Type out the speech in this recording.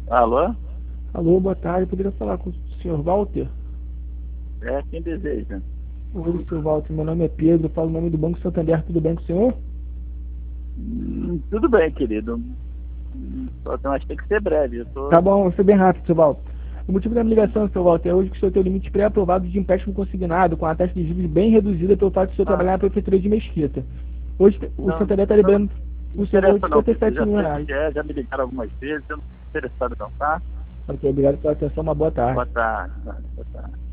Alô? Alô, boa tarde. Poderia falar com o senhor Walter? É quem deseja. Oi, senhor Walter. Meu nome é Pedro. Falo o nome do Banco Santander. Tudo bem com o senhor? Tudo bem, querido. Mas tem que ser breve. Tá bom, vou ser bem rápido, senhor Walter. O motivo da minha ligação, senhor Walter, é hoje que o senhor tem o limite pré-aprovado de empréstimo consignado, com a taxa de juros bem reduzida pelo fato de o senhor trabalhar na prefeitura de Mesquita. Hoje o Não, Santander está liberando não o senhor de interessa não, querido. 57 Já mil sei o reais. que é, já me ligaram algumas vezes. Eu não estou interessado não, tá? Ok, obrigado pela atenção. Uma boa tarde. Boa tarde. Boa tarde.